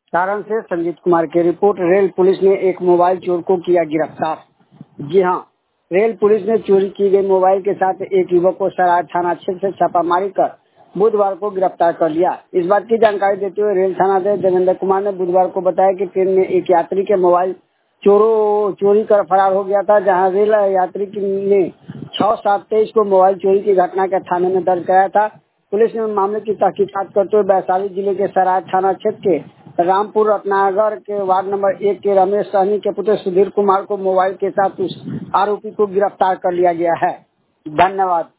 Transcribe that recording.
सारण से संजीत कुमार की report. Rail police ने एक मोबाइल चोर को किया गिरफ्तार। जी हां, रेल पुलिस ने चोरी की गई मोबाइल के साथ एक युवक को सराय थाना क्षेत्र से छापामारी कर बुधवार को गिरफ्तार कर लिया। इस बात की जानकारी देते हुए रेल थानाध्यक्ष देवेंद्र कुमार ने बुधवार को बताया कि ट्रेन में एक यात्री के मोबाइल चोरी कर फरार हो गया था, जहां रेल यात्री ने 6/7/23 को मोबाइल चोरी की घटना के थाने में दर्ज कराया था। पुलिस ने मामले की तहकीकात करते हुए वैशाली जिले के सराय थाना क्षेत्र के रामपुर रत्नागर के वार्ड नंबर 1 के रमेश सहनी के पुत्र सुधीर कुमार को मोबाइल के साथ उस आरोपी को गिरफ्तार कर लिया गया है। धन्यवाद।